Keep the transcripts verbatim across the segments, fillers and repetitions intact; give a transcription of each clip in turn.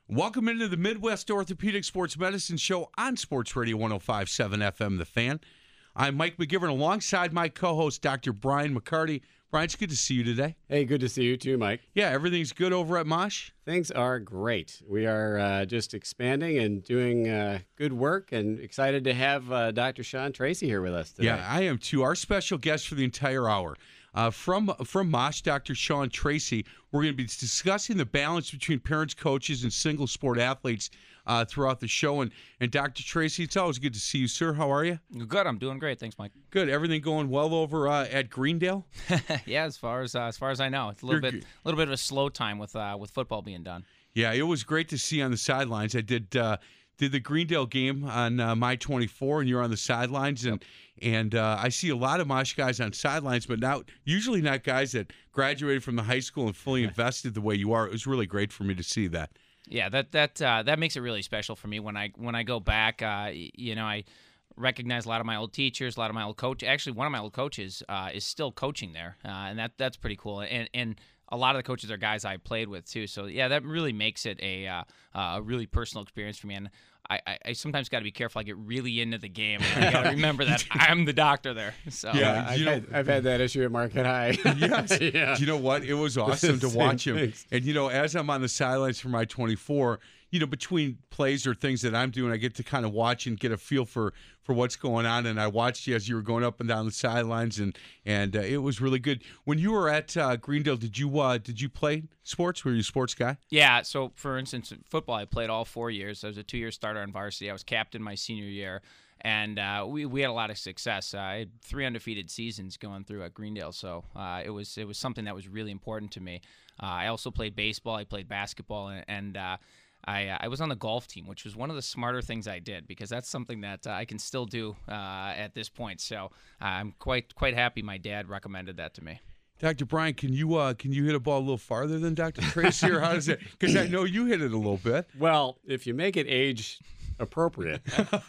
Welcome into the Midwest Orthopedic Sports Medicine Show on Sports Radio one oh five point seven F M, The Fan. I'm Mike McGivern alongside my co-host, Doctor Brian McCarty. Brian, it's good to see you today. Hey, good to see you too, Mike. Yeah, everything's good over at Mosh? Things are great. We are uh, just expanding and doing uh, good work, and excited to have uh, Doctor Sean Tracy here with us today. Yeah, I am too. Our special guest for the entire hour. Uh, from from Mosh, Doctor Sean Tracy, we're going to be discussing the balance between parents, coaches, and single sport athletes uh, throughout the show. And, and Doctor Tracy, it's always good to see you, sir. How are you? Good. I'm doing great. Thanks, Mike. Good. Everything going well over uh, at Greendale? Yeah, as far as uh, as far as I know, it's a little You're bit g- a little bit of a slow time with uh, with football being done. Yeah, it was great to see on the sidelines. I did uh, did the Greendale game on uh, My twenty-four, and you're on the sidelines, and and uh, I see a lot of Mosh guys on sidelines, but now usually not guys that graduated from the high school and fully invested the way you are. It was really great for me to see that. Yeah, that that uh, that makes it really special for me when I when I go back. Uh, you know, I recognize a lot of my old teachers, a lot of my old coach. Actually, one of my old coaches uh, is still coaching there, uh, and that that's pretty cool. And and a lot of the coaches are guys I played with too. So yeah, that really makes it a uh, a really personal experience for me. And I, I, I sometimes got to be careful. I get really into the game. And I got to remember that I'm the doctor there. So Yeah, I've, you know- had, I've had that issue at Marquette High. Yes. Yeah. You know what? It was awesome to Same watch him. things. And, you know, as I'm on the sidelines for My twenty-four, you know, between plays or things that I'm doing, I get to kind of watch and get a feel for, for what's going on. And I watched you as you were going up and down the sidelines, and and uh, it was really good. When you were at uh, Greendale, did you uh, did you play sports? Were you a sports guy? yeah. So for instance, in football, I played all four years. I was a two-year starter on varsity. I was captain my senior year. And uh, we, we had a lot of success. Uh, I had three undefeated seasons going through at Greendale, so uh, it was it was something that was really important to me. Uh, I also played baseball. I played basketball, and, and uh, I I was on the golf team, which was one of the smarter things I did, because that's something that uh, I can still do uh, at this point. So uh, I'm quite quite happy my dad recommended that to me. Doctor Brian, can you uh, can you hit a ball a little farther than Doctor Tracy, or how does it? Because I know you hit it a little bit. Well, if you make it age appropriate,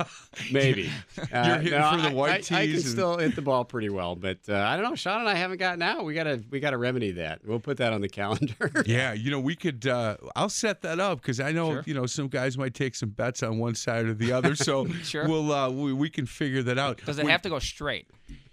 maybe. Uh, You're hitting no, for the I- white I, I tees can and- still hit the ball pretty well, but uh, I don't know. Sean and I haven't gotten out. We gotta we gotta remedy that. We'll put that on the calendar. Yeah, you know, we could. Uh, I'll set that up because I know Sure. you know some guys might take some bets on one side or the other. So Sure. we'll uh, we, we can figure that out. Does it When- have to go straight?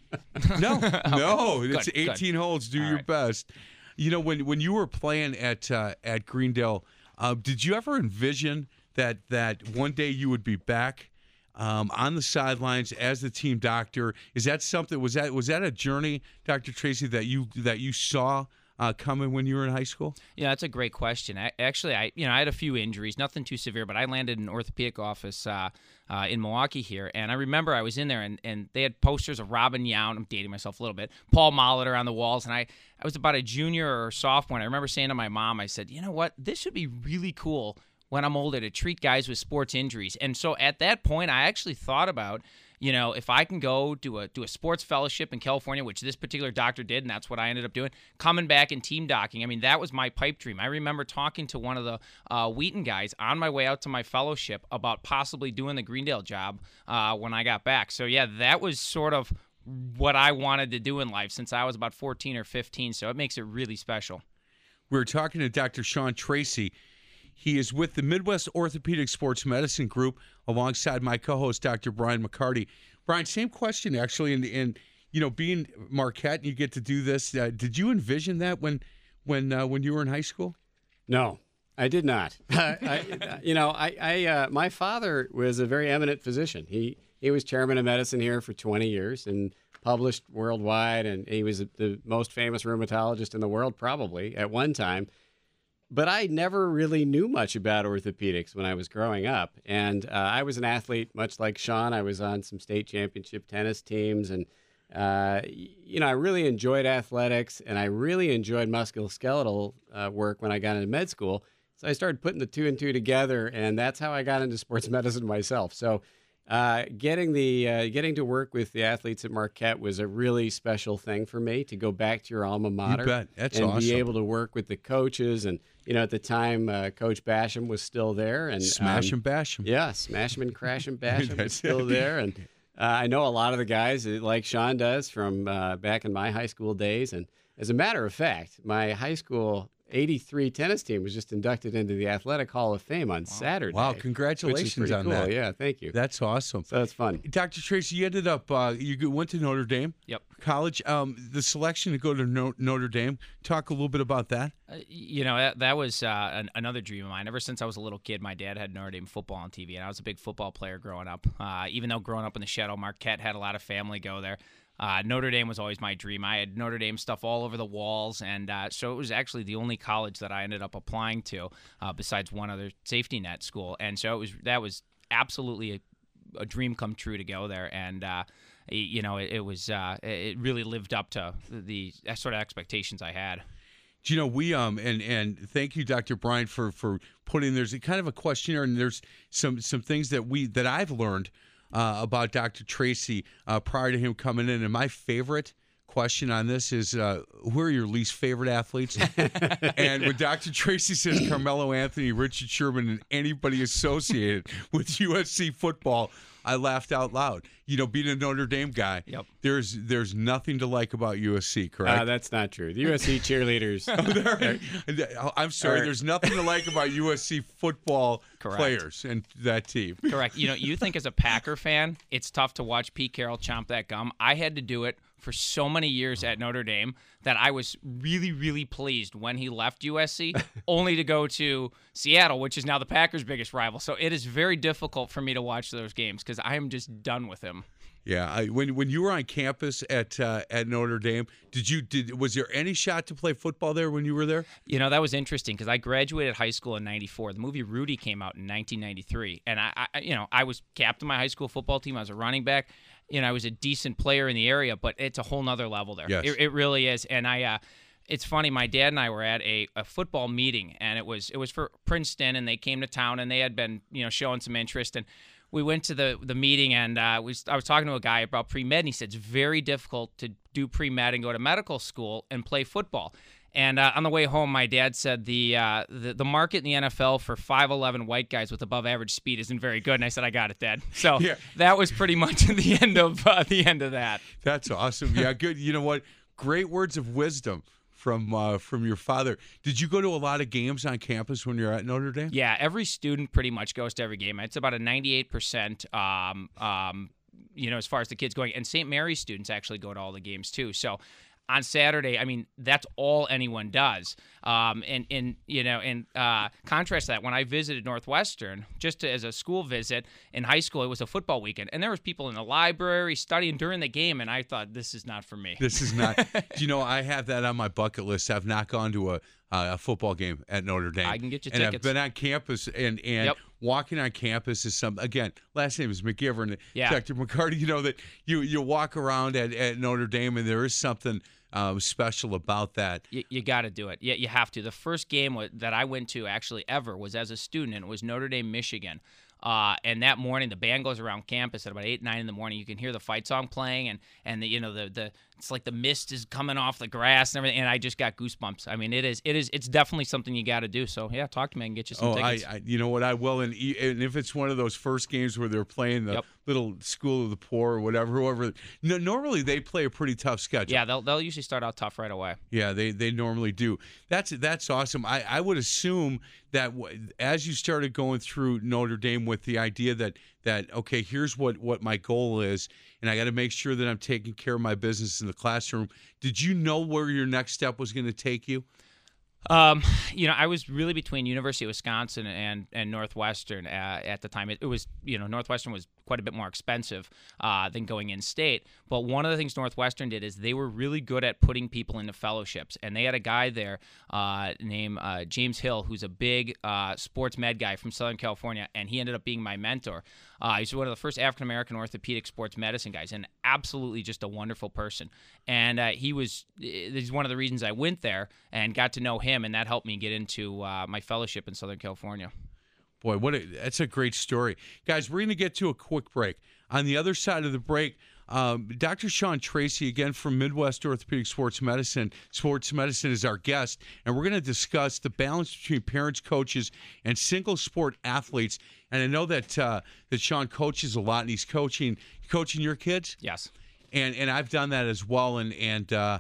No, no. It's Good, eighteen good. holes. Do All your right. best. You know, when when you were playing at uh, at Greendale, uh, did you ever envision that that one day you would be back um, on the sidelines as the team doctor? Is that something? Was that was that a journey, Doctor Tracy, that you that you saw uh, coming when you were in high school? Yeah, that's a great question. I, actually, I you know I had a few injuries, nothing too severe, but I landed in an orthopedic office uh, uh, in Milwaukee here, and I remember I was in there, and, and they had posters of Robin Yount. I'm dating myself a little bit. Paul Molitor on the walls, and I I was about a junior or sophomore. And I remember saying to my mom, I said, you know what, this would be really cool when I'm older to treat guys with sports injuries. And so at that point, I actually thought about, you know, if I can go do a do a sports fellowship in California, which this particular doctor did, and that's what I ended up doing, coming back and team docking. I mean, that was my pipe dream. I remember talking to one of the uh, Wheaton guys on my way out to my fellowship about possibly doing the Greendale job uh, when I got back. So, yeah, that was sort of what I wanted to do in life since I was about fourteen or fifteen. So it makes it really special. We were talking to Doctor Sean Tracy. He is with the Midwest Orthopedic Sports Medicine Group alongside my co-host, Doctor Brian McCarty. Brian, same question, actually. And, and you know, being Marquette, and you get to do this, uh, did you envision that when when uh, when you were in high school? No, I did not. I, you know, I, I uh, my father was a very eminent physician. He he was chairman of medicine here for twenty years and published worldwide, and he was the most famous rheumatologist in the world probably at one time. But I never really knew much about orthopedics when I was growing up. And uh, I was an athlete, much like Sean. I was on some state championship tennis teams. And, uh, y- you know, I really enjoyed athletics, and I really enjoyed musculoskeletal uh, work when I got into med school. So I started putting the two and two together, and that's how I got into sports medicine myself. So uh, getting the uh, getting to work with the athletes at Marquette was a really special thing for me, to go back to your alma mater. bet. That's and awesome. be able to work with the coaches. And, you know, at the time, uh, Coach Basham was still there. And Smash um, and bash him. Yeah, Smash 'em and Crash 'em, Bash 'em was That's still it. there. And uh, I know a lot of the guys, uh, like Sean does, from uh, back in my high school days. And as a matter of fact, my high school eighty-three tennis team was just inducted into the Athletic Hall of Fame on Saturday. Wow, which is congratulations pretty on cool. that. Yeah, thank you. That's awesome. So that's fun. Doctor Tracy, you ended up, uh, you went to Notre Dame Yep. College. Um, the selection to go to no- Notre Dame, talk a little bit about that. Uh, you know, that, that was uh, an, another dream of mine. Ever since I was a little kid, my dad had Notre Dame football on T V, and I was a big football player growing up. Uh, even though growing up in the Shadow, Marquette had a lot of family go there. Uh, Notre Dame was always my dream. I had Notre Dame stuff all over the walls, and uh, so it was actually the only college that I ended up applying to, uh, besides one other safety net school. And so it was that was absolutely a, a dream come true to go there, and uh, you know, it, it was uh, it really lived up to the sort of expectations I had. Do you know, we um and and thank you, Doctor Brian, for for putting there's a kind of a questionnaire, and there's some some things that we that I've learned uh, about Doctor Tracy uh, prior to him coming in, and my favorite question on this is uh, who are your least favorite athletes? And when Doctor Tracy says Carmelo Anthony, Richard Sherman, and anybody associated with U S C football, I laughed out loud. You know, being a Notre Dame guy, Yep. there's there's nothing to like about U S C, correct? Uh, that's not true. The U S C cheerleaders. I'm sorry, Or- there's nothing to like about U S C football Correct. players and that team. Correct. You know, you think as a Packer fan, it's tough to watch Pete Carroll chomp that gum. I had to do it for so many years at Notre Dame that I was really, really pleased when he left U S C, only to go to Seattle, which is now the Packers' biggest rival. So it is very difficult for me to watch those games because I am just done with him. Yeah, I, when when you were on campus at uh, at Notre Dame, did you did was there any shot to play football there when you were there? You know, that was interesting because I graduated high school in ninety-four. The movie Rudy came out in nineteen ninety-three. And, I, I, you know, I was captain of my high school football team. I was a running back. You know, I was a decent player in the area, but it's a whole nother level there. Yes. It, it really is. And I, uh, it's funny, my dad and I were at a, a football meeting, and it was it was for Princeton, and they came to town, and they had been, you know, showing some interest. And we went to the, the meeting, and uh, we, I was talking to a guy about pre-med, and he said it's very difficult to do pre-med and go to medical school and play football. And uh, on the way home, my dad said the, uh, the the market in the N F L for five eleven white guys with above average speed isn't very good. And I said, I got it, Dad. So Yeah. that was pretty much the end of uh, the end of that. That's awesome. Yeah, good. You know what? Great words of wisdom from uh, from your father. Did you go to a lot of games on campus when you're at Notre Dame? Yeah, every student pretty much goes to every game. It's about a ninety-eight percent, um, um, you know, as far as the kids going. And Saint Mary's students actually go to all the games too. So on Saturday, I mean, that's all anyone does. Um, and, and, you know, and uh, contrast that, when I visited Northwestern, just to, as a school visit in high school, it was a football weekend. And there was people in the library studying during the game, and I thought, this is not for me. This is not. Do you know, I have that on my bucket list. I've not gone to a, uh, a football game at Notre Dame. I can get you and tickets. I've been on campus, and, and Yep. walking on campus is some, again, last name is McGivern, Yeah. Doctor McCarty, you know, that you, you walk around at, at Notre Dame, and there is something um, special about that. You, you got to do it. Yeah, you have to. The first game wa- that I went to actually ever was as a student, and it was Notre Dame, Michigan. Uh, and that morning, the band goes around campus at about eight, nine in the morning. You can hear the fight song playing, and and the, you know the the it's like the mist is coming off the grass and everything. And I just got goosebumps. I mean, it is it is it's definitely something you got to do. So yeah, talk to me and get you some Oh, I, tickets. I, you know what, I will, and, e- and if it's one of those first games where they're playing the Yep. little School of the Poor or whatever, whoever, no, normally they play a pretty tough schedule. yeah, they'll they'll usually start out tough right away. Yeah, they, they normally do. That's that's awesome. I, I would assume that w- as you started going through Notre Dame with the idea that that okay, here's what, what my goal is, and I got to make sure that I'm taking care of my business in the classroom. Did you know where your next step was going to take you? Um, you know, I was really between University of Wisconsin and and Northwestern uh, at the time. It, it was, you know, Northwestern was quite a bit more expensive uh, than going in state. But one of the things Northwestern did is they were really good at putting people into fellowships, and they had a guy there uh, named uh, James Hill, who's a big uh, sports med guy from Southern California, and he ended up being my mentor. Uh, he's one of the first African American orthopedic sports medicine guys, and absolutely just a wonderful person. And uh, he was, he's one of the reasons I went there and got to know him, and that helped me get into uh, my fellowship in Southern California. Boy, what a, that's a great story. Guys, we're going to get to a quick break. On the other side of the break, um, Doctor Sean Tracy, again from Midwest Orthopedic Sports Medicine. Sports Medicine is our guest, and we're going to discuss the balance between parents, coaches, and single sport athletes. And I know that uh, that Sean coaches a lot, and he's coaching coaching your kids. Yes. And and I've done that as well, and and uh,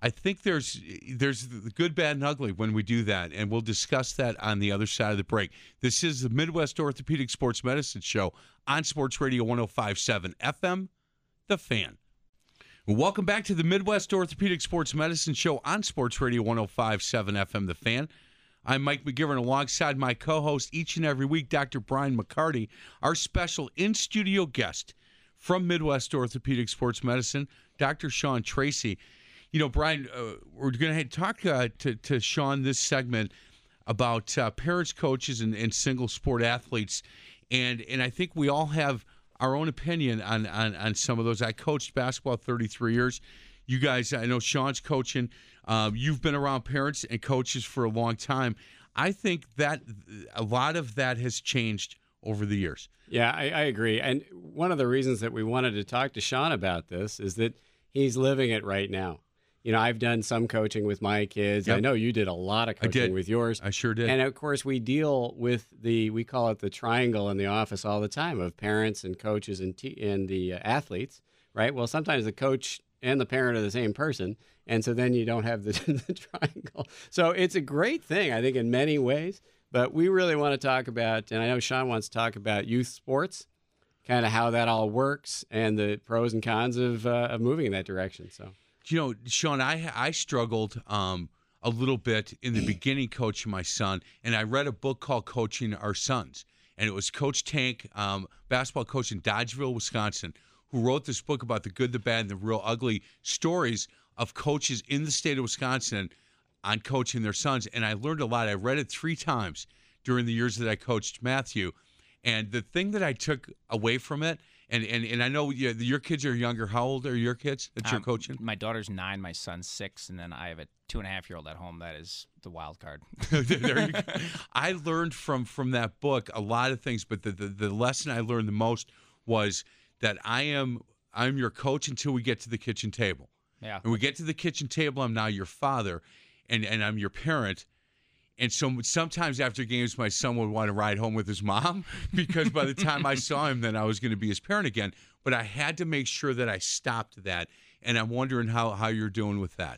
I think there's there's the good, bad, and ugly when we do that, and we'll discuss that on the other side of the break. This is the Midwest Orthopedic Sports Medicine Show on Sports Radio one oh five point seven F M, The Fan. Welcome back to the Midwest Orthopedic Sports Medicine Show on Sports Radio one oh five point seven F M, The Fan. I'm Mike McGivern alongside my co-host each and every week, Doctor Brian McCarty, our special in-studio guest from Midwest Orthopedic Sports Medicine, Doctor Sean Tracy. You know, Brian, uh, we're going to talk uh, to, to Sean this segment about uh, parents, coaches, and, and single sport athletes. And and I think we all have our own opinion on, on, on some of those. I coached basketball thirty-three years. You guys, I know Sean's coaching. Um, you've been around parents and coaches for a long time. I think that a lot of that has changed over the years. Yeah, I, I agree. And one of the reasons that we wanted to talk to Sean about this is that he's living it right now. You know, I've done some coaching with my kids. Yep. I know you did a lot of coaching with yours. I sure did. And of course, we deal with the, we call it the triangle in the office all the time of parents and coaches and, te- and the uh, athletes, right? Well, sometimes the coach and the parent are the same person. And so then you don't have the, the triangle. So it's a great thing, I think, in many ways. But we really want to talk about, and I know Sean wants to talk about youth sports, kind of how that all works and the pros and cons of, uh, of moving in that direction. So. You know, Sean, I I struggled um, a little bit in the beginning coaching my son, and I read a book called Coaching Our Sons, and it was Coach Tank, um, basketball coach in Dodgeville, Wisconsin, who wrote this book about the good, the bad, and the real ugly stories of coaches in the state of Wisconsin on coaching their sons, and I learned a lot. I read it three times during the years that I coached Matthew, and the thing that I took away from it, And, and and I know you, your kids are younger. How old are your kids that you're um, coaching? My daughter's nine, my son's six, and then I have a two and a half year old at home. That is the wild card. There you go. I learned from from that book a lot of things, but the, the the lesson I learned the most was that I am I'm your coach until we get to the kitchen table. Yeah. And we get to the kitchen table, I'm now your father, and and I'm your parent. And so sometimes after games, my son would want to ride home with his mom because by the time I saw him, then I was going to be his parent again. But I had to make sure that I stopped that. And I'm wondering how, how you're doing with that.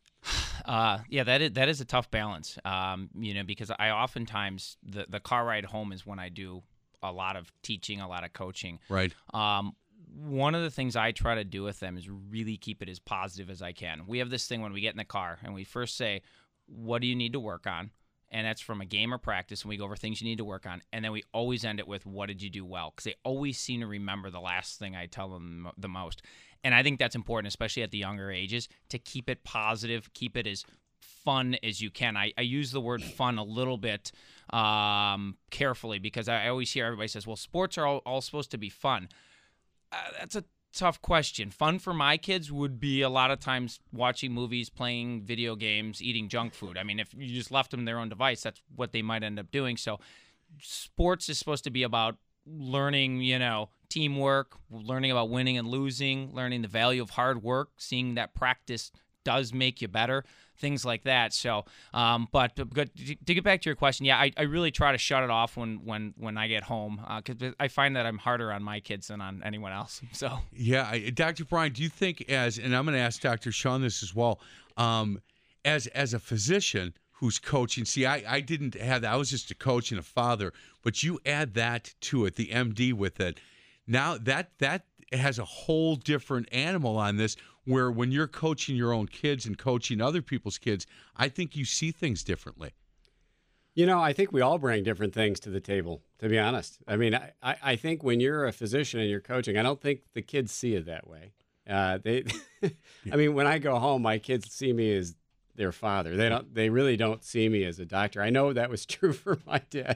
Uh, yeah, that is that is a tough balance. Um, you know, because I oftentimes the the car ride home is when I do a lot of teaching, a lot of coaching. Right. Um, one of the things I try to do with them is really keep it as positive as I can. We have this thing when we get in the car and we first say, "What do you need to work on?" And that's from a game or practice, and we go over things you need to work on. And then we always end it with, what did you do well? Because they always seem to remember the last thing I tell them the most. And I think that's important, especially at the younger ages, to keep it positive, keep it as fun as you can. I, I use the word fun a little bit um, carefully because I, I always hear everybody says, well, sports are all, all supposed to be fun. Uh, that's a tough question. Fun for my kids would be a lot of times watching movies, playing video games, eating junk food. I mean, if you just left them their own device, that's what they might end up doing. So sports is supposed to be about learning, you know, teamwork, learning about winning and losing, learning the value of hard work, seeing that practice does make you better, things like that. So, um, but, but to get back to your question, yeah, I, I really try to shut it off when when, when I get home because uh, I find that I'm harder on my kids than on anyone else. So, yeah, I, Doctor Brian, do you think as, and I'm going to ask Doctor Sean this as well, um, as as a physician who's coaching, see, I, I didn't have that. I was just a coach and a father, but you add that to it, the M D with it. Now that that has a whole different animal on this, where when you're coaching your own kids and coaching other people's kids, I think you see things differently. You know, I think we all bring different things to the table, to be honest. I mean, I, I think when you're a physician and you're coaching, I don't think the kids see it that way. Uh, they, I mean, when I go home, my kids see me as their father. They don't. They really don't see me as a doctor. I know that was true for my dad.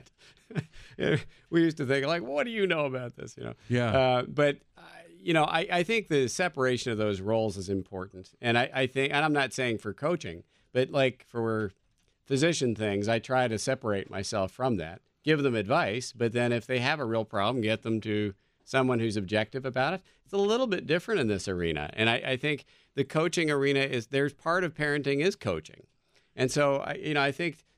We used to think like, "What do you know about this?" You know. Yeah. Uh, but uh, you know, I, I think the separation of those roles is important, and I, I think, and I'm not saying for coaching, but like for physician things, I try to separate myself from that, give them advice, but then if they have a real problem, get them to someone who's objective about it. It's a little bit different in this arena, and I, I think the coaching arena is there's part of parenting is coaching, and so I, you know, I think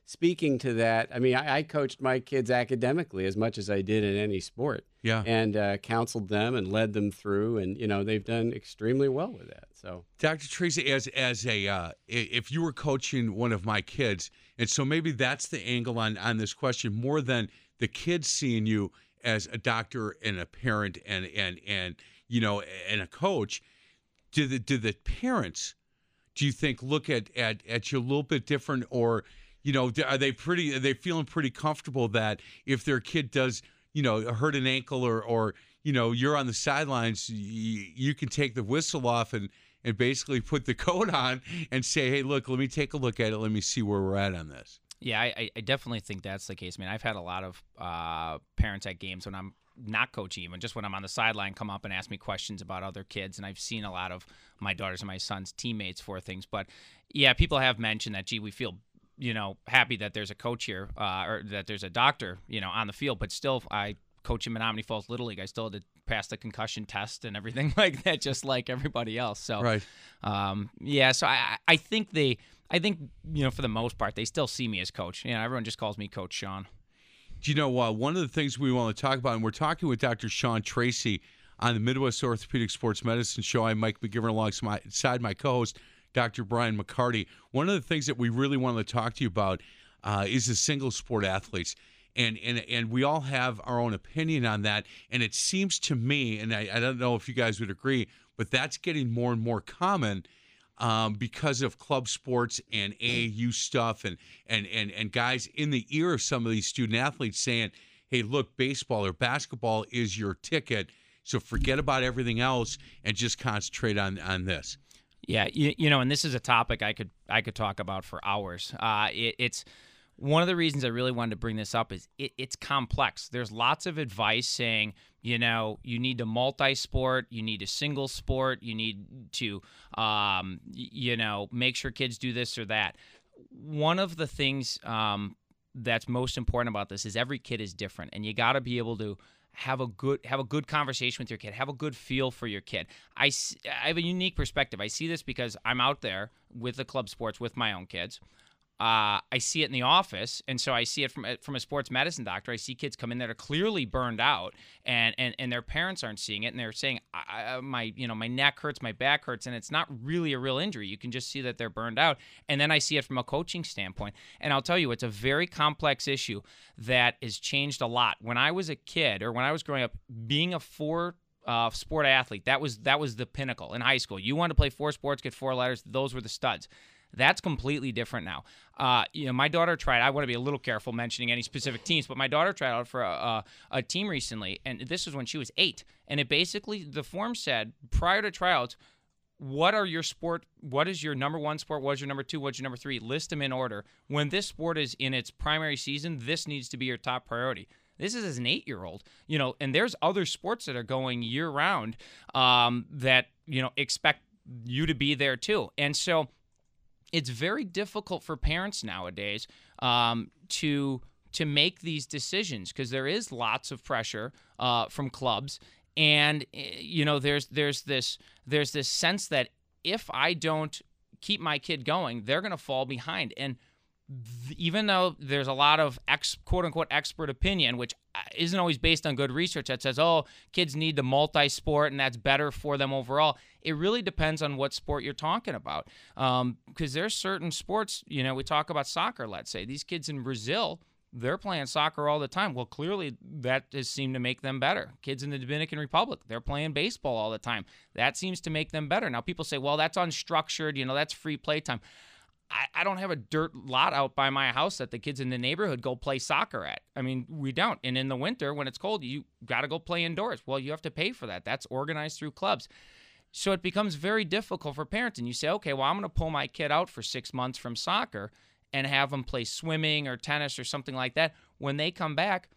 speaking to that, I mean, I, I coached my kids academically as much as I did in any sport. Yeah. And uh, counseled them and led them through, and you know they've done extremely well with that. So, Doctor Tracy, as as a uh, if you were coaching one of my kids, and so maybe that's the angle on on this question more than the kids seeing you as a doctor and a parent and and and you know and a coach. Do the do the parents, do you think, look at at at you a little bit different, or you know are they pretty are they feeling pretty comfortable that if their kid does, you know, hurt an ankle or, or you know, you're on the sidelines, you, you can take the whistle off and, and basically put the coat on and say, hey, look, let me take a look at it. Let me see where we're at on this. Yeah, I, I definitely think that's the case. I mean, I've had a lot of uh, parents at games when I'm not coaching, even just when I'm on the sideline, come up and ask me questions about other kids. And I've seen a lot of my daughters and my son's teammates for things. But, yeah, people have mentioned that, gee, we feel you know, happy that there's a coach here uh, or that there's a doctor, you know, on the field. But still, I coach in Menominee Falls Little League. I still had to pass the concussion test and everything like that, just like everybody else. So, right. um, yeah, so I, I think they, I think, you know, for the most part, they still see me as coach. You know, everyone just calls me Coach Sean. Do you know, uh, one of the things we want to talk about, and we're talking with Doctor Sean Tracy on the Midwest Orthopedic Sports Medicine Show. I'm Mike McGivern alongside my co-host, Doctor Brian McCarty. One of the things that we really wanted to talk to you about uh, is the single sport athletes. And, and and we all have our own opinion on that. And it seems to me, and I, I don't know if you guys would agree, but that's getting more and more common um, because of club sports and A A U stuff and, and, and, and guys in the ear of some of these student athletes saying, hey, look, baseball or basketball is your ticket, so forget about everything else and just concentrate on, on this. Yeah, you, you know, and this is a topic I could I could talk about for hours. Uh, it, it's one of the reasons I really wanted to bring this up is it, it's complex. There's lots of advice saying, you know, you need to multi-sport, you need a single sport, you need to, um, you know, make sure kids do this or that. One of the things um, that's most important about this is every kid is different, and you got to be able to have a good have a good conversation with your kid, have a good feel for your kid. I, I have a unique perspective. I see this because I'm out there with the club sports with my own kids. Uh, I see it in the office, and so I see it from from a sports medicine doctor. I see kids come in that are clearly burned out, and and, and their parents aren't seeing it, and they're saying, I, I, "My you know my neck hurts, my back hurts," and it's not really a real injury. You can just see that they're burned out. And then I see it from a coaching standpoint, and I'll tell you, it's a very complex issue that has changed a lot. When I was a kid, or when I was growing up, being a four uh, sport athlete, that was that was the pinnacle in high school. You wanted to play four sports, get four letters; those were the studs. That's completely different now. Uh, you know, my daughter tried. I want to be a little careful mentioning any specific teams, but my daughter tried out for a, a, a team recently, and this was when she was eight. And it basically, the form said prior to tryouts, what are your sport? What is your number one sport? What is your number two? What's your number three? List them in order. When this sport is in its primary season, this needs to be your top priority. This is as an eight-year-old, you know, and there's other sports that are going year-round um, that, you know, expect you to be there too. And so it's very difficult for parents nowadays um, to to make these decisions because there is lots of pressure uh, from clubs, and you know there's there's this there's this sense that if I don't keep my kid going, they're going to fall behind. And th- even though there's a lot of ex, quote unquote expert opinion, which isn't always based on good research, that says, oh, kids need to multi-sport and that's better for them overall. It really depends on what sport you're talking about. Um, because there's certain sports, you know, we talk about soccer, let's say. These kids in Brazil, they're playing soccer all the time. Well, clearly that has seemed to make them better. Kids in the Dominican Republic, they're playing baseball all the time. That seems to make them better. Now, people say, well, that's unstructured, you know, that's free playtime. I, I don't have a dirt lot out by my house that the kids in the neighborhood go play soccer at. I mean, we don't. And in the winter, when it's cold, you got to go play indoors. Well, you have to pay for that. That's organized through clubs. So it becomes very difficult for parents. And you say, okay, well, I'm going to pull my kid out for six months from soccer and have them play swimming or tennis or something like that. When they come back,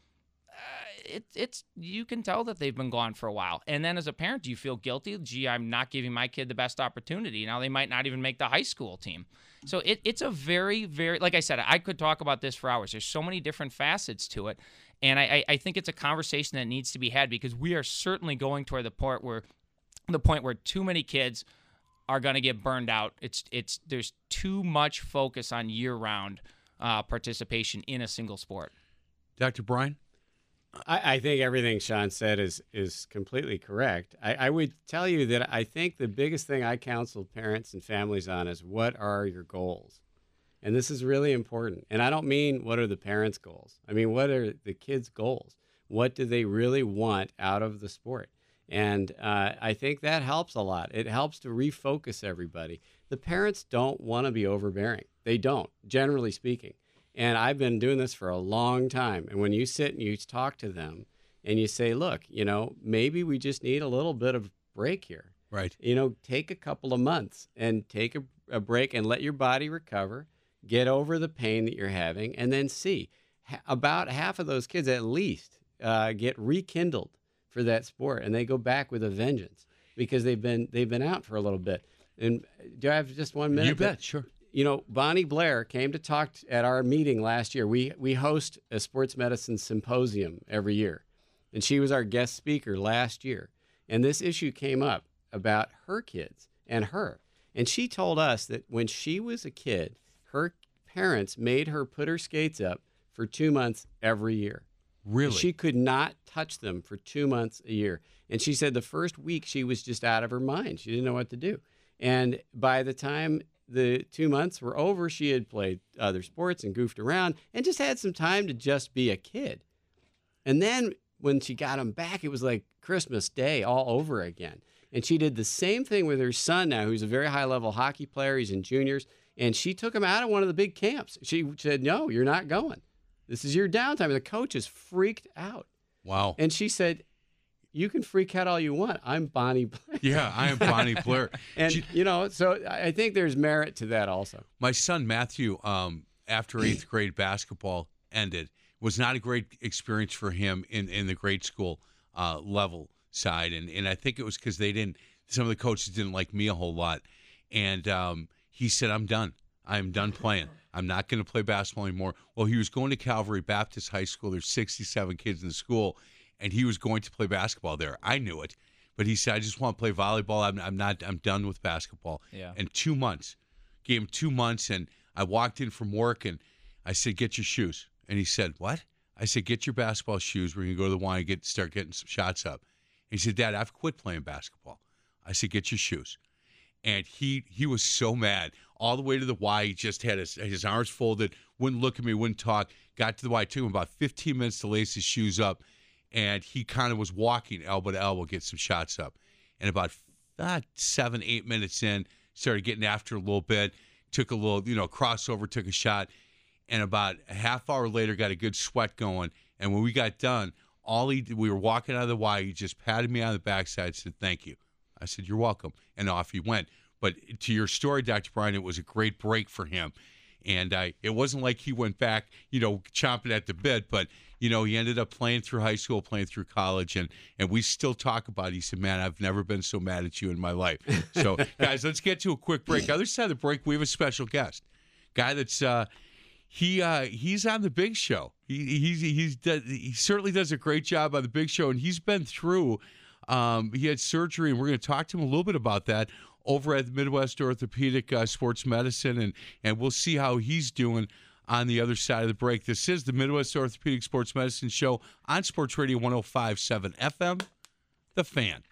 uh, it, it's you can tell that they've been gone for a while. And then as a parent, do you feel guilty? Gee, I'm not giving my kid the best opportunity. Now they might not even make the high school team. So it, it's a very, very, like I said, I could talk about this for hours. There's so many different facets to it. And I, I think it's a conversation that needs to be had because we are certainly going toward the point where the point where too many kids are going to get burned out. It's it's there's too much focus on year-round uh, participation in a single sport. Doctor Brian? I, I think everything Sean said is is completely correct. I, I would tell you that I think the biggest thing I counsel parents and families on is what are your goals? And this is really important. And I don't mean what are the parents' goals. I mean, what are the kids' goals? What do they really want out of the sport? And uh, I think that helps a lot. It helps to refocus everybody. The parents don't want to be overbearing. They don't, generally speaking. And I've been doing this for a long time. And when you sit and you talk to them and you say, look, you know, maybe we just need a little bit of break here. Right. You know, take a couple of months and take a, a break and let your body recover, get over the pain that you're having, and then see. Ha- about half of those kids at least uh, get rekindled for that sport, and they go back with a vengeance because they've been they've been out for a little bit. And do I have just one minute? You bet, sure. You know, Bonnie Blair came to talk t- at our meeting last year. We we host a sports medicine symposium every year, and she was our guest speaker last year. And this issue came up about her kids and her. And she told us that when she was a kid, her parents made her put her skates up for two months every year. Really? She could not touch them for two months a year. And she said the first week she was just out of her mind. She didn't know what to do. And by the time the two months were over, she had played other sports and goofed around and just had some time to just be a kid. And then when she got them back, it was like Christmas Day all over again. And she did the same thing with her son now, who's a very high-level hockey player. He's in juniors. And she took him out of one of the big camps. She said, no, you're not going. This is your downtime. And the coach is freaked out. Wow. And she said, you can freak out all you want. I'm Bonnie Blair. Yeah, I am Bonnie Blair. And, She- you know, so I think there's merit to that also. My son Matthew, um, after eighth grade basketball ended, was not a great experience for him in, in the grade school uh, level side, and and I think it was because they didn't. Some of the coaches didn't like me a whole lot, and um, he said, "I'm done. I'm done playing. I'm not going to play basketball anymore." Well, he was going to Calvary Baptist High School. There's sixty-seven kids in the school, and he was going to play basketball there. I knew it, but he said, "I just want to play volleyball. I'm, I'm not. I'm done with basketball." Yeah. And two months, gave him two months, and I walked in from work, and I said, "Get your shoes." And he said, "What?" I said, "Get your basketball shoes. We're gonna go to the Y and get start getting some shots up." He said, "Dad, I've quit playing basketball." I said, "Get your shoes." And he he was so mad. All the way to the Y, he just had his, his arms folded, wouldn't look at me, wouldn't talk. Got to the Y, it took him about fifteen minutes to lace his shoes up, and he kind of was walking elbow to elbow, get some shots up. And about uh, seven, eight minutes in, started getting after a little bit, took a little, you know, crossover, took a shot. And about a half hour later, got a good sweat going. And when we got done, all he did, we were walking out of the Y, he just patted me on the backside, said, "Thank you." I said, "You're welcome." And off he went. But to your story, Doctor Brian, it was a great break for him. And I, it wasn't like he went back, you know, chomping at the bit, but, you know, he ended up playing through high school, playing through college, and, and we still talk about it. He said, "Man, I've never been so mad at you in my life." So, guys, let's get to a quick break. Other side of the break, we have a special guest, guy that's uh, he uh, he's on the Big Show. He he's he's does, he certainly does a great job on the Big Show, and he's been through. Um, he had surgery, and we're going to talk to him a little bit about that over at the Midwest Orthopedic uh, Sports Medicine, and and we'll see how he's doing on the other side of the break. This is the Midwest Orthopedic Sports Medicine Show on Sports Radio one oh five point seven F M, The Fan.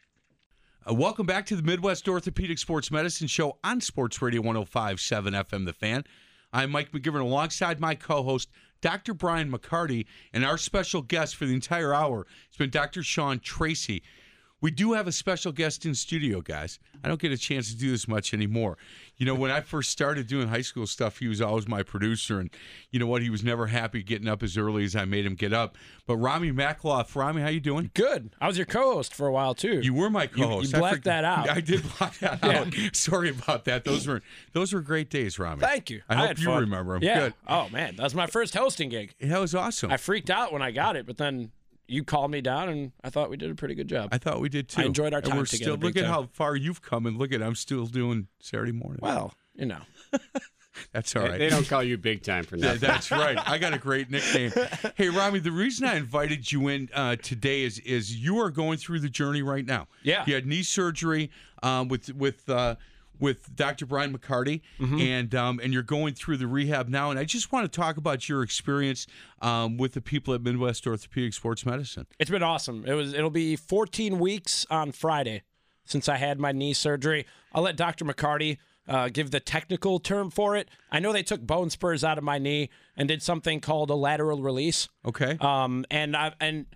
Uh, welcome back to the Midwest Orthopedic Sports Medicine Show on Sports Radio one oh five point seven F M, The Fan. I'm Mike McGivern alongside my co-host, Doctor Brian McCarty, and our special guest for the entire hour has been Doctor Sean Tracy. We do have a special guest in studio, guys. I don't get a chance to do this much anymore. You know, when I first started doing high school stuff, he was always my producer, and you know what? He was never happy getting up as early as I made him get up. But Rami Makloff, Rami, how you doing? Good. I was your co-host for a while too. You were my co-host. You, you I blacked that out. I did block that out. Sorry about that. Those were those were great days, Rami. Thank you. I, I hope had you fun. remember them. Yeah. Good. Oh man, that was my first hosting gig. That was awesome. I freaked out when I got it, but then you called me down, and I thought we did a pretty good job. I thought we did too. I enjoyed our and time we're together, Still, big look at time. how far you've come, and look at I'm still doing Saturday morning. Well, you know. That's all They- right. They don't call you big time for Yeah, nothing. that's right. I got a great nickname. Hey, Rami, the reason I invited you in uh, today is is you are going through the journey right now. Yeah. You had knee surgery um, with with uh, with Doctor Brian McCarty, Mm-hmm. and um, and you're going through the rehab now. And I just want to talk about your experience um, with the people at Midwest Orthopedic Sports Medicine. It's been awesome. It was. It'll be fourteen weeks on Friday since I had my knee surgery. I'll let Doctor McCarty uh, give the technical term for it. I know they took bone spurs out of my knee and did something called a lateral release. Okay. Um, and I and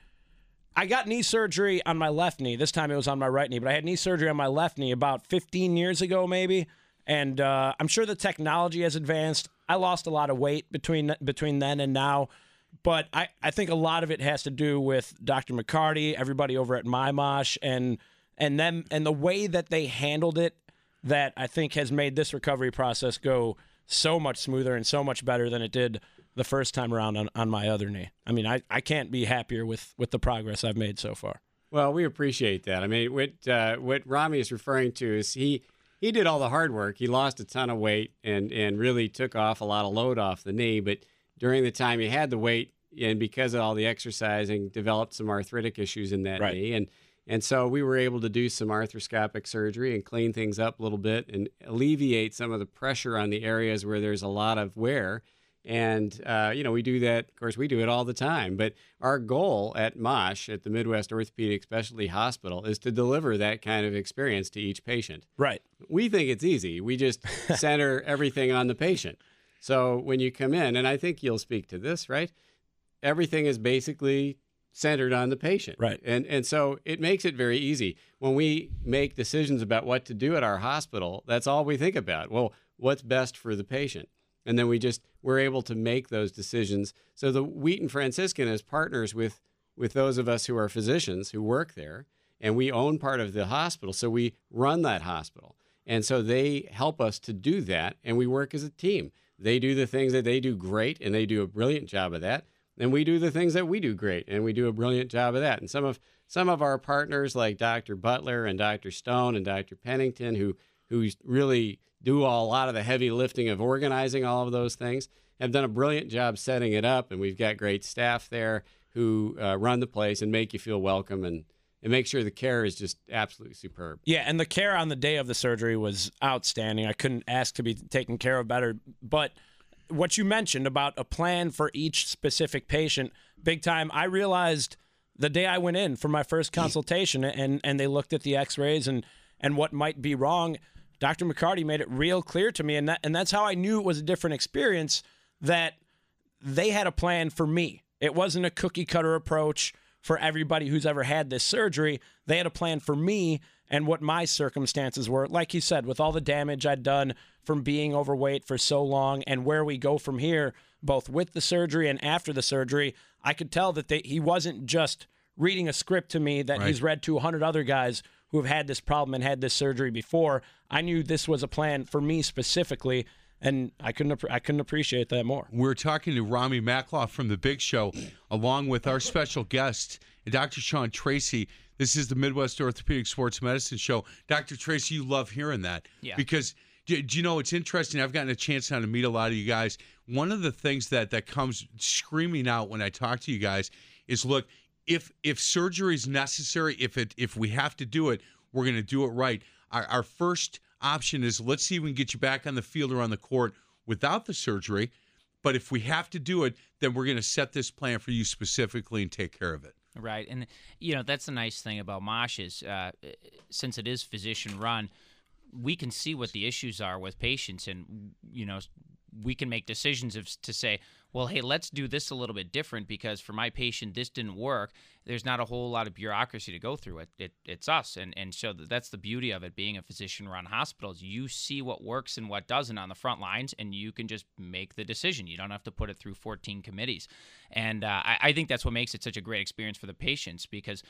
I got knee surgery on my left knee. This time it was on my right knee, but I had knee surgery on my left knee about fifteen years ago, maybe. And uh, I'm sure the technology has advanced. I lost a lot of weight between between then and now. But I, I think a lot of it has to do with Doctor McCarty, everybody over at MyMosh, and and them and the way that they handled it, that I think has made this recovery process go so much smoother and so much better than it did the first time around on, on my other knee. I mean, I, I can't be happier with, with the progress I've made so far. Well, we appreciate that. I mean, what uh, what Rami is referring to is he he did all the hard work. He lost a ton of weight and and really took off a lot of load off the knee. But during the time he had the weight, and because of all the exercising, developed some arthritic issues in that Right. knee. And and so we were able to do some arthroscopic surgery and clean things up a little bit and alleviate some of the pressure on the areas where there's a lot of wear. And, uh, you know, we do that. Of course, we do it all the time. But our goal at MOSH, at the Midwest Orthopedic Specialty Hospital, is to deliver that kind of experience to each patient. Right. We think it's easy. We just center everything on the patient. So when you come in, and I think you'll speak to this, right? Everything is basically centered on the patient. Right. And, and so it makes it very easy. When we make decisions about what to do at our hospital, that's all we think about. Well, what's best for the patient? And then we just, we're able to make those decisions. So the Wheaton Franciscan is partners with, with those of us who are physicians who work there, and we own part of the hospital. So we run that hospital. And so they help us to do that, and we work as a team. They do the things that they do great, and they do a brilliant job of that. And we do the things that we do great, and we do a brilliant job of that. And some of some of our partners, like Doctor Butler and Doctor Stone and Doctor Pennington, who who really do a lot of the heavy lifting of organizing all of those things, have done a brilliant job setting it up. And we've got great staff there who uh, run the place and make you feel welcome and, and make sure the care is just absolutely superb. Yeah, and the care on the day of the surgery was outstanding. I couldn't ask to be taken care of better. But what you mentioned about a plan for each specific patient, big time, I realized the day I went in for my first consultation and, and they looked at the x-rays and, and what might be wrong, Doctor McCarty made it real clear to me, and that and that's how I knew it was a different experience, that they had a plan for me. It wasn't a cookie-cutter approach for everybody who's ever had this surgery. They had a plan for me and what my circumstances were. Like you said, with all the damage I'd done from being overweight for so long and where we go from here, both with the surgery and after the surgery, I could tell that they, he wasn't just reading a script to me that Right. he's read to one hundred other guys who have had this problem and had this surgery before. I knew this was a plan for me specifically, and I couldn't I couldn't appreciate that more. We're talking to Rami Makloff from The Big Show, along with our special guest, Doctor Sean Tracy. This is the Midwest Orthopedic Sports Medicine Show. Doctor Tracy, you love hearing that. Yeah. Because, do, do you know, it's interesting. I've gotten a chance now to meet a lot of you guys. One of the things that, that comes screaming out when I talk to you guys is, look, if if surgery is necessary, if it if we have to do it, we're going to do it right. Our, our first option is, let's see if we can get you back on the field or on the court without the surgery. But if we have to do it, then we're going to set this plan for you specifically and take care of it. Right, and you know that's the nice thing about MOSH is uh, since it is physician run, we can see what the issues are with patients, and you know we can make decisions of, to say, well, hey, let's do this a little bit different because for my patient this didn't work. There's not a whole lot of bureaucracy to go through. It, it it's us, and and so that's the beauty of it being a physician-run hospital. Is you see what works and what doesn't on the front lines, and you can just make the decision. You don't have to put it through fourteen committees, and uh, I, I think that's what makes it such a great experience for the patients because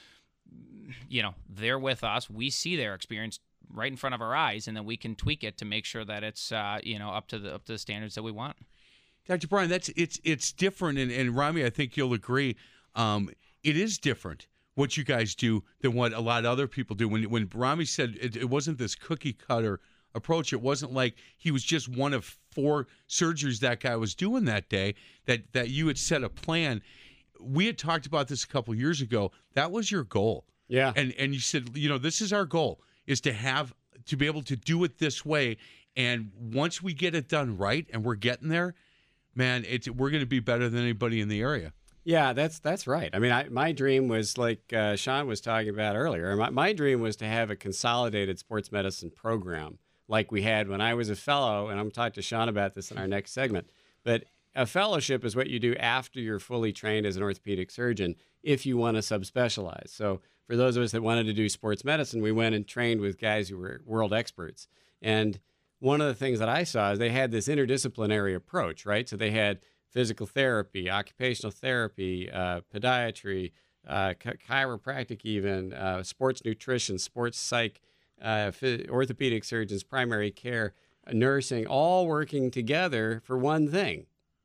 you know they're with us. We see their experience right in front of our eyes, and then we can tweak it to make sure that it's uh, you know up to the up to the standards that we want. Doctor Brian, that's it's it's different, and, and Rami, I think you'll agree. Um, it is different what you guys do than what a lot of other people do. When when Rami said it, it wasn't this cookie cutter approach, it wasn't like he was just one of four surgeries that guy was doing that day. That that you had set a plan. We had talked about this a couple years ago. That was your goal. Yeah. And and you said, you know, this is our goal, is to have to be able to do it this way. And once we get it done right, and we're getting there, man, it's we're going to be better than anybody in the area. Yeah, that's that's right. I mean, I, my dream was like uh, Sean was talking about earlier. My, my dream was to have a consolidated sports medicine program like we had when I was a fellow, and I'm talking to Sean about this in our next segment. But a fellowship is what you do after you're fully trained as an orthopedic surgeon if you want to subspecialize. So for those of us that wanted to do sports medicine, we went and trained with guys who were world experts. And one of the things that I saw is they had this interdisciplinary approach, right? So they had physical therapy, occupational therapy, uh, podiatry, uh, ch- chiropractic even, uh, sports nutrition, sports psych, uh, orthopedic surgeons, primary care, nursing, all working together for one thing: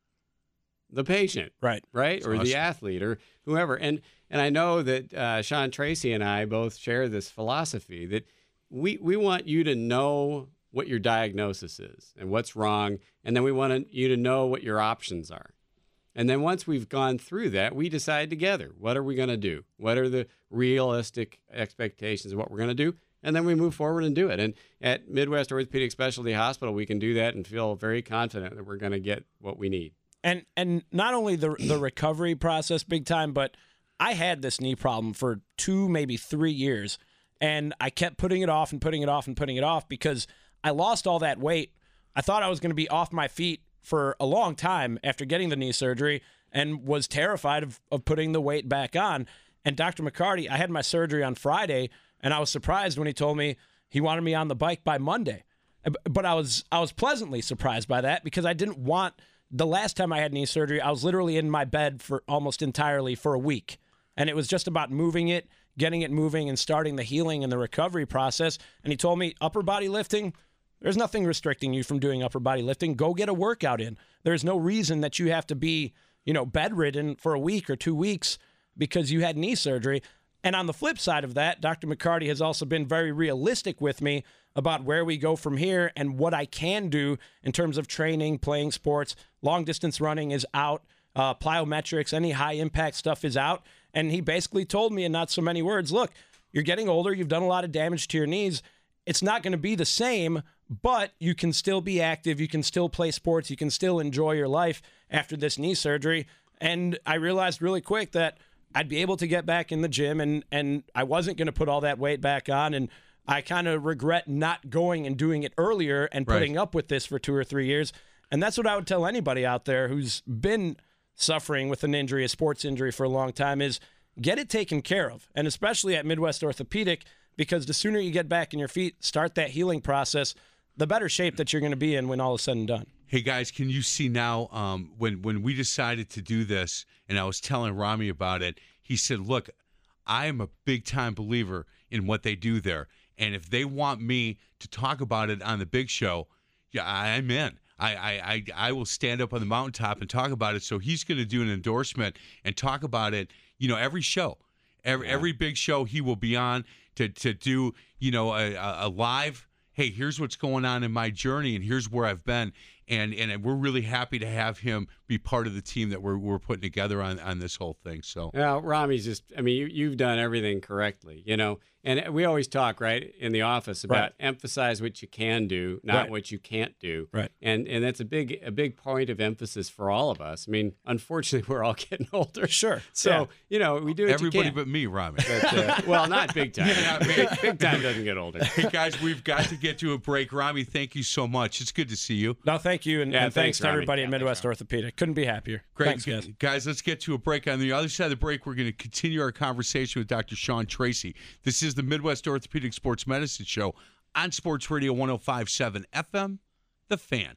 the patient, Right. right, That's or awesome. the athlete, or whoever. And and I know that uh, Sean Tracy and I both share this philosophy that we we want you to know what your diagnosis is and what's wrong, and then we want you to know what your options are. And then once we've gone through that, we decide together, what are we going to do? What are the realistic expectations of what we're going to do? And then we move forward and do it. And at Midwest Orthopedic Specialty Hospital, we can do that and feel very confident that we're going to get what we need. And and not only the the recovery process big time, but I had this knee problem for two, maybe three years, and I kept putting it off and putting it off and putting it off because I lost all that weight. I thought I was going to be off my feet for a long time after getting the knee surgery and was terrified of, of putting the weight back on. And Doctor McCarty, I had my surgery on Friday, and I was surprised when he told me he wanted me on the bike by Monday. But I was I was pleasantly surprised by that because I didn't want – the last time I had knee surgery, I was literally in my bed for almost entirely for a week. And it was just about moving it, getting it moving, and starting the healing and the recovery process. And he told me upper body lifting – there's nothing restricting you from doing upper body lifting. Go get a workout in. There's no reason that you have to be, you know, bedridden for a week or two weeks because you had knee surgery. And on the flip side of that, Doctor McCarty has also been very realistic with me about where we go from here and what I can do in terms of training, playing sports. Long distance running is out. Uh, plyometrics, any high impact stuff is out. And he basically told me in not so many words, look, you're getting older. You've done a lot of damage to your knees. It's not going to be the same, but you can still be active. You can still play sports. You can still enjoy your life after this knee surgery. And I realized really quick that I'd be able to get back in the gym, and, and I wasn't going to put all that weight back on. And I kind of regret not going and doing it earlier and putting Right. up with this for two or three years. And that's what I would tell anybody out there who's been suffering with an injury, a sports injury for a long time, is get it taken care of. And especially at Midwest Orthopedic, because the sooner you get back in your feet, start that healing process, the better shape that you're going to be in when all is said and done. Hey guys, can you see now? Um, when when we decided to do this, and I was telling Rami about it, he said, "Look, I am a big time believer in what they do there, and if they want me to talk about it on the big show, yeah, I'm in. I I I, I will stand up on the mountaintop and talk about it." So he's going to do an endorsement and talk about it. You know, every show, every every big show he will be on to to do. You know, a, a live. Hey, here's what's going on in my journey, and here's where I've been. And and we're really happy to have him be part of the team that we're we're putting together on, on this whole thing. So, Well, Rami's just, I mean, you, you've done everything correctly, you know, and we always talk, right, in the office about Right. emphasize what you can do, not Right. what you can't do. Right. And and that's a big a big point of emphasis for all of us. I mean, unfortunately, we're all getting older. Sure. So, Yeah. you know, we do what everybody you can. but me, Rami. But, uh, well, not big time. Yeah, not me. big, big time doesn't get older. Hey guys, we've got to get to a break. Rami, thank you so much. It's good to see you. No, thank you, and, Yeah, and thanks, thanks, to Rami. everybody Yeah, at thanks, Midwest Rami. Orthopedic. Couldn't be happier. Great. Thanks, guys. Guys, let's get to a break. On the other side of the break, we're going to continue our conversation with Doctor Sean Tracy. This is the Midwest Orthopedic Sports Medicine Show on Sports Radio one oh five point seven F M, The Fan.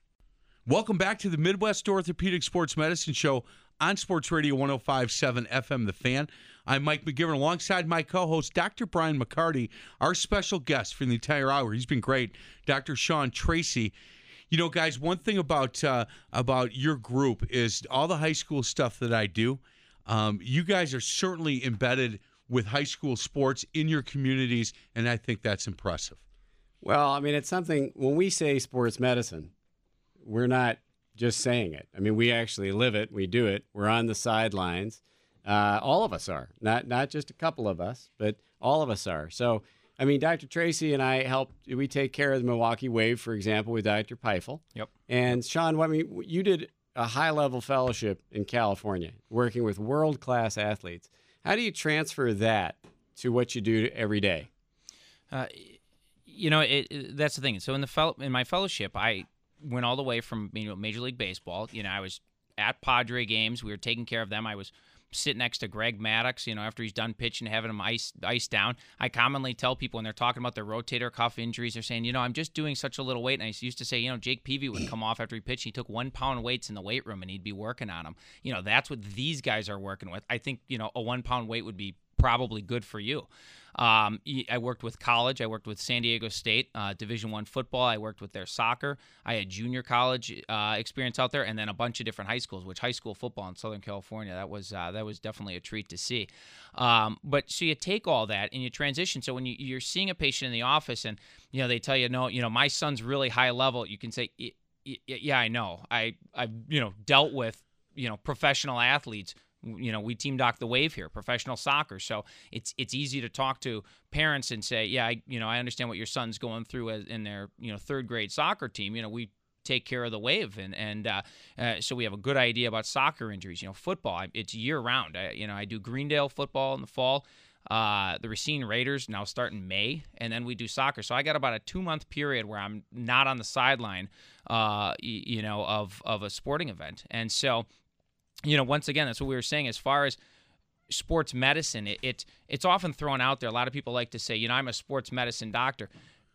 Welcome back to the Midwest Orthopedic Sports Medicine Show on Sports Radio one oh five point seven F M, The Fan. I'm Mike McGivern alongside my co-host, Doctor Brian McCarty, our special guest for the entire hour. He's been great, Doctor Sean Tracy. You know, guys, one thing about uh, about your group is all the high school stuff that I do. Um, you guys are certainly embedded with high school sports in your communities, and I think that's impressive. Well, I mean, it's something, when we say sports medicine, we're not just saying it. I mean, we actually live it. We do it. We're on the sidelines. Uh, all of us are, not not just a couple of us, but all of us are. So I mean, Doctor Tracy and I help. We take care of the Milwaukee Wave, for example, with Doctor Peifel. Yep. And Sean, I mean, you did a high-level fellowship in California, working with world-class athletes. How do you transfer that to what you do every day? Uh, you know, it, it, that's the thing. So in the fel- in my fellowship, I went all the way from you know Major League Baseball. You know, I was at Padre games. We were taking care of them. I was sitting next to Greg Maddux, you know, after he's done pitching, having him ice, ice down. I commonly tell people when they're talking about their rotator cuff injuries, they're saying, you know, I'm just doing such a little weight. And I used to say, you know, Jake Peavy would come off after he pitched. He took one pound weights in the weight room and he'd be working on them. You know, that's what these guys are working with. I think, you know, a one pound weight would be probably good for you. Um, I worked with college. I worked with San Diego State, uh, Division One football. I worked with their soccer. I had junior college uh, experience out there, and then a bunch of different high schools. Which high school football in Southern California, that was uh, that was definitely a treat to see. Um, but so you take all that and you transition. So when you, you're seeing a patient in the office, and you know they tell you, no, you know my son's really high level. You can say, yeah, I know. I I've you know dealt with you know professional athletes. You know, we team doc the Wave here, professional soccer. So it's it's easy to talk to parents and say, yeah, I, you know, I understand what your son's going through as, in their, you know, third grade soccer team. You know, we take care of the Wave. And, and uh, uh, so we have a good idea about soccer injuries. You know, football, it's year round. I, you know, I do Greendale football in the fall. Uh, the Racine Raiders now start in May, and then we do soccer. So I got about a two-month period where I'm not on the sideline, uh, you know, of, of a sporting event. And so, you know, once again, that's what we were saying. As far as sports medicine, it, it it's often thrown out there. A lot of people like to say, you know, I'm a sports medicine doctor.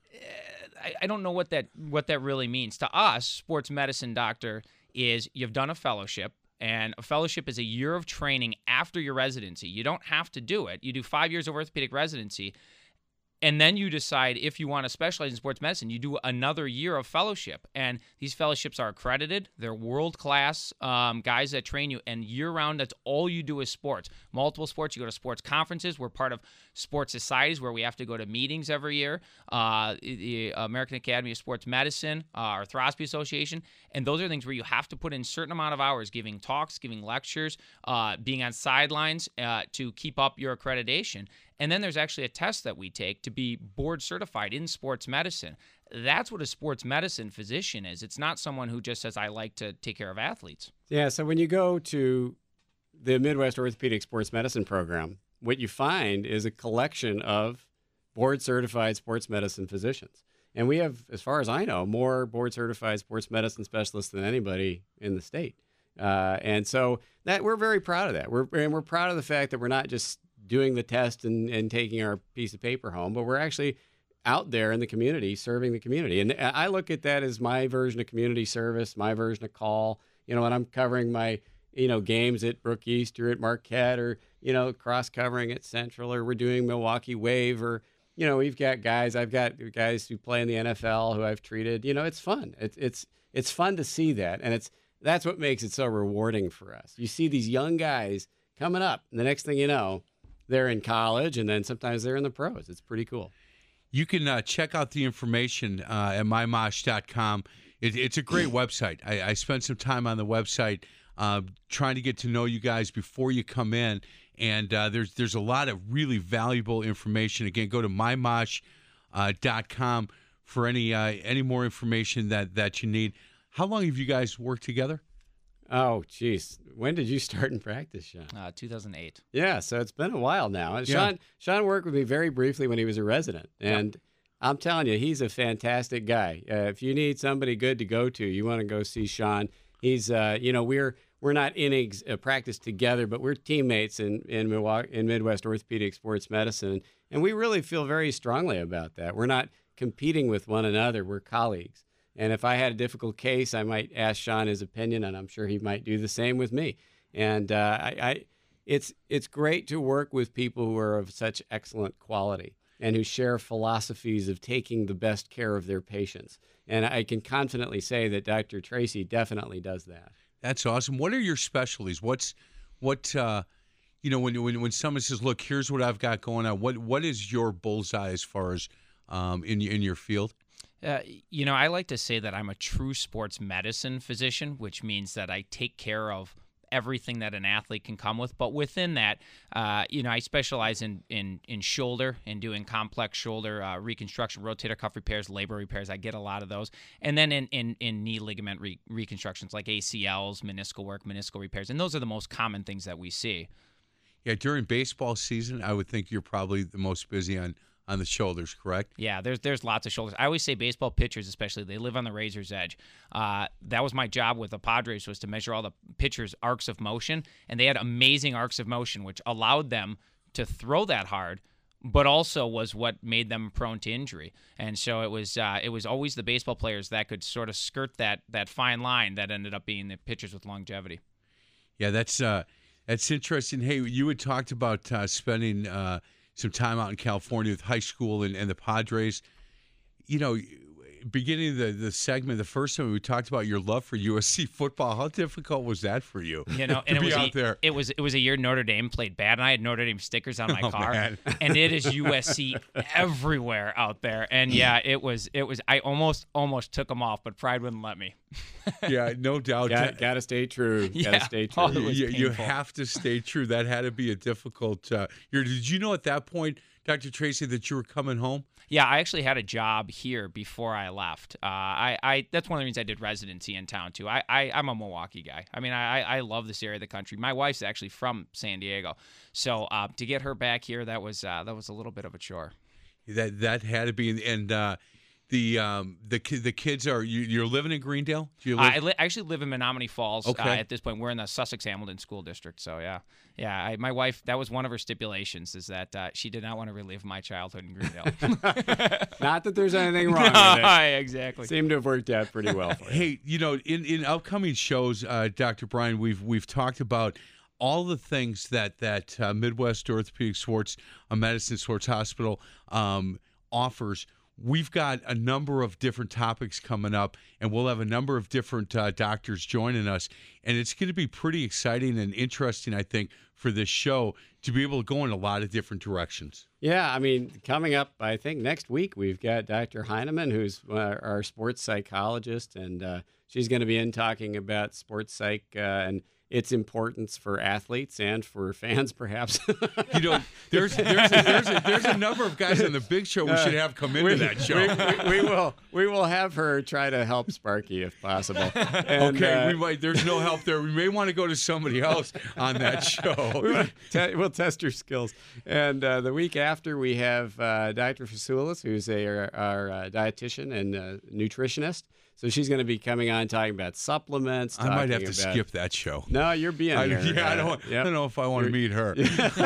I, I don't know what that what that really means. To us, sports medicine doctor is you've done a fellowship, and a fellowship is a year of training after your residency. You don't have to do it. You do five years of orthopedic residency, and then you decide if you want to specialize in sports medicine. You do another year of fellowship, and these fellowships are accredited. They're world-class um, guys that train you, and year-round, that's all you do is sports. Multiple sports. You go to sports conferences. We're part of sports societies where we have to go to meetings every year. Uh, the American Academy of Sports Medicine, uh, Arthroscopy Association, and those are things where you have to put in a certain amount of hours giving talks, giving lectures, uh, being on sidelines uh, to keep up your accreditation. And then there's actually a test that we take to be board certified in sports medicine. That's what a sports medicine physician is. It's not someone who just says, I like to take care of athletes. Yeah, so when you go to the Midwest Orthopedic Sports Medicine Program, what you find is a collection of board certified sports medicine physicians. And we have, as far as I know, more board certified sports medicine specialists than anybody in the state. Uh, and so that we're very proud of that. We're, and we're proud of the fact that we're not just doing the test and, and taking our piece of paper home, but we're actually out there in the community, serving the community. And I look at that as my version of community service, my version of call. You know, when I'm covering my, you know, games at Brook East or at Marquette, or, you know, cross-covering at Central, or we're doing Milwaukee Wave, or, you know, we've got guys, I've got guys who play in the N F L who I've treated. You know, it's fun. It's, it's, it's fun to see that. And it's, that's what makes it so rewarding for us. You see these young guys coming up, and the next thing you know, they're in college, and then sometimes they're in the pros. It's pretty cool. You can uh, check out the information uh, at my mosh dot com. It, it's a great website. I, I spent some time on the website uh, trying to get to know you guys before you come in, and uh, there's there's a lot of really valuable information. Again, go to my mosh dot com for any uh, any more information that, that you need. How long have you guys worked together? Oh, geez. When did you start in practice, Sean? Uh, two thousand eight. Yeah, so it's been a while now. Yeah. Sean Sean worked with me very briefly when he was a resident, and yep. I'm telling you, he's a fantastic guy. Uh, if you need somebody good to go to, you want to go see Sean. He's, uh, you know, we're we're not in ex- uh, practice together, but we're teammates in in Milwaukee, in Midwest Orthopedic Sports Medicine, and we really feel very strongly about that. We're not competing with one another; we're colleagues. And if I had a difficult case, I might ask Sean his opinion, and I'm sure he might do the same with me. And uh, I, I, it's it's great to work with people who are of such excellent quality and who share philosophies of taking the best care of their patients. And I can confidently say that Doctor Tracy definitely does that. That's awesome. What are your specialties? What's what uh, you know when when when someone says, "Look, here's what I've got going on." What what is your bullseye as far as um, in in your field? Uh, you know, I like to say that I'm a true sports medicine physician, which means that I take care of everything that an athlete can come with. But within that, uh, you know, I specialize in in in shoulder and doing complex shoulder uh, reconstruction, rotator cuff repairs, labor repairs. I get a lot of those, and then in in, in knee ligament re- reconstructions like A C Ls, meniscal work, meniscal repairs, and those are the most common things that we see. Yeah, during baseball season, I would think you're probably the most busy on, on the shoulders, correct? Yeah, there's there's lots of shoulders. I always say baseball pitchers, especially, they live on the razor's edge. Uh, that was my job with the Padres, was to measure all the pitchers' arcs of motion, and they had amazing arcs of motion, which allowed them to throw that hard, but also was what made them prone to injury. And so it was uh, it was always the baseball players that could sort of skirt that that fine line that ended up being the pitchers with longevity. Yeah, that's uh, that's interesting. Hey, you had talked about uh, spending uh, some time out in California with high school and, and the Padres. You know, beginning of the, the segment, the first time we talked about your love for U S C football. How difficult was that for you? You know, to and it be was out a, there. it was it was a year Notre Dame played bad, and I had Notre Dame stickers on my Oh, car, man. and it is U S C everywhere out there. And yeah, it was it was. I almost almost took them off, but pride wouldn't let me. Yeah, no doubt. Got, gotta stay true. Yeah. Gotta stay true. Oh, it was you, you painful. have to stay true. That had to be a difficult uh, year. Did you know at that point, Doctor Tracy, that you were coming home? Yeah, I actually had a job here before I left. Uh, I, I that's one of the reasons I did residency in town too. I, I I'm a Milwaukee guy. I mean, I I love this area of the country. My wife's actually from San Diego, so uh, to get her back here, that was uh, that was a little bit of a chore. That that had to be, and uh, the um, the ki- the kids are you, you're living in Greendale. Do you live? I li- actually live in Menominee Falls. Uh, Okay. at this point, we're in the Sussex Hamilton School District. So yeah, yeah. I, my wife, that was one of her stipulations, is that uh, she did not want to relive my childhood in Greendale. Not that there's anything wrong with it. Exactly. Seemed to have worked out pretty well for you. Hey, you know, in, in upcoming shows, uh, Doctor Brian, we've we've talked about all the things that that uh, Midwest Orthopedic Sports uh, Medicine Sports Hospital um, offers. We've got a number of different topics coming up, and we'll have a number of different uh, doctors joining us. And it's going to be pretty exciting and interesting, I think, for this show to be able to go in a lot of different directions. Yeah, I mean, coming up, I think next week we've got Doctor Heineman, who's uh, our sports psychologist, and uh, she's going to be in talking about sports psych uh, and its importance for athletes and for fans, perhaps. You know, there's there's a, there's, a, there's a number of guys on the big show we should have come into we, that show. We, we, we will we will have her try to help Sparky if possible. And, Okay, uh, we might. There's no help there. We may want to go to somebody else on that show. te- we'll test your skills. And uh, the week after, we have uh, Doctor Fasoulis, who's a, our, our uh, dietitian and uh, nutritionist. So she's going to be coming on talking about supplements. I might have talking to about- skip that show. No, you're being I, here. yeah, I Uh, don't. yep. I don't know if I want to You're- meet her.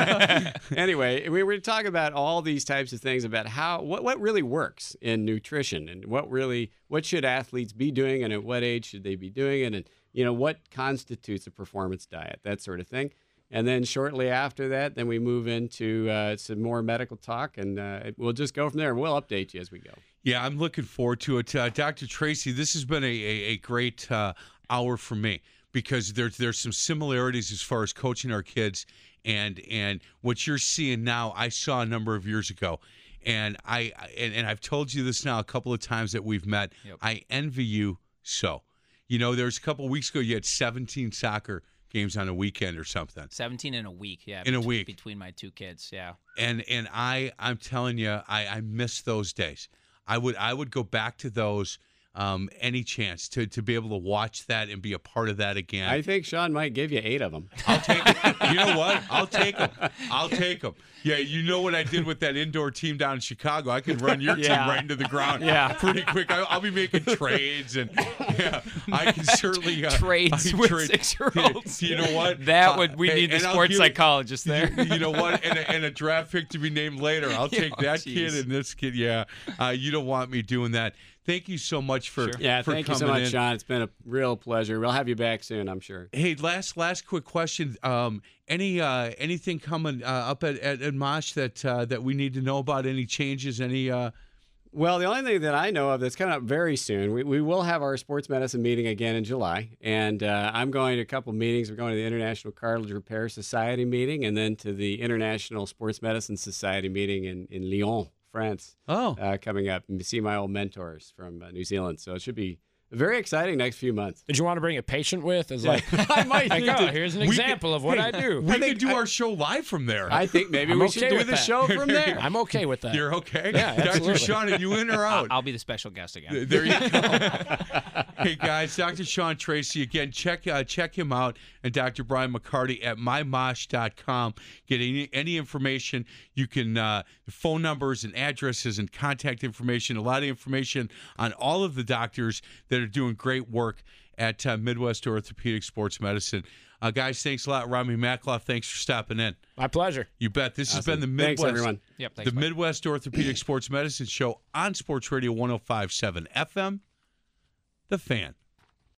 Anyway, we were talking about all these types of things about how what, what really works in nutrition and what really what should athletes be doing and at what age should they be doing it, and you know what constitutes a performance diet, that sort of thing. And then shortly after that, then we move into uh, some more medical talk, and uh, we'll just go from there. We'll update you as we go. Yeah, I'm looking forward to it. Uh, Doctor Tracy, this has been a, a, a great uh, hour for me because there's there's some similarities as far as coaching our kids and and what you're seeing now, I saw a number of years ago. And I and, and I've told you this now a couple of times that we've met. Yep. I envy you so. You know, there's a couple of weeks ago you had seventeen soccer games on a weekend or something. seventeen in a week, yeah. In a bet- week. Between my two kids, yeah. And and I I'm telling you, I, I miss those days. I would I would go back to those um, any chance to to be able to watch that and be a part of that again. I think Sean might give you eight of them. I'll take it. You know what? I'll take them. I'll take them. Yeah, you know what I did with that indoor team down in Chicago. I can run your Yeah. team right into the ground Yeah. pretty quick. I, I'll be making trades, and yeah, I can certainly uh, Trades I can with trade- six-year-olds. You know what? That Uh, would we and- need the and I'll sports give- psychologist there. You, you know what? And a, and a draft pick to be named later. I'll take Oh, that geez. kid and this kid. Yeah, uh, you don't want me doing that. Thank you so much for Sure. Yeah, for thank you so coming much, in. Sean. It's been a real pleasure. We'll have you back soon, I'm sure. Hey, last last quick question. Um, any uh, anything coming uh, up at, at, at Mosh that uh, that we need to know about? Any changes? Any? Uh... Well, the only thing that I know of that's coming up very soon, we, we will have our sports medicine meeting again in July. And uh, I'm going to a couple meetings. We're going to the International Cartilage Repair Society meeting and then to the International Sports Medicine Society meeting in, in Lyon, France, Oh, uh, coming up and see my old mentors from uh, New Zealand. So it should be very exciting next few months. Did you want to bring a patient with? As like, I might like need oh, to- here's an We example of what I do. We think could do I- our show live from there. I think maybe I'm we okay should do with the that. show from there. I'm okay with that. You're okay? Yeah, Doctor absolutely. Sean, are you in or out? I'll be the special guest again. There you go. Hey guys, Doctor Sean Tracy again. Check uh, check him out and Doctor Brian McCarty at my mosh dot com. Get any, any information you can, uh, phone numbers and addresses and contact information. A lot of information on all of the doctors that are doing great work at uh, Midwest Orthopedic Sports Medicine. Uh, guys, thanks a lot. Rami Makloff, thanks for stopping in. My pleasure. You bet. This has Awesome. been the Thanks, Midwest. everyone. Yep, thanks, the Mike. Midwest Orthopedic Sports Medicine Show on Sports Radio one oh five point seven F M. The Fan.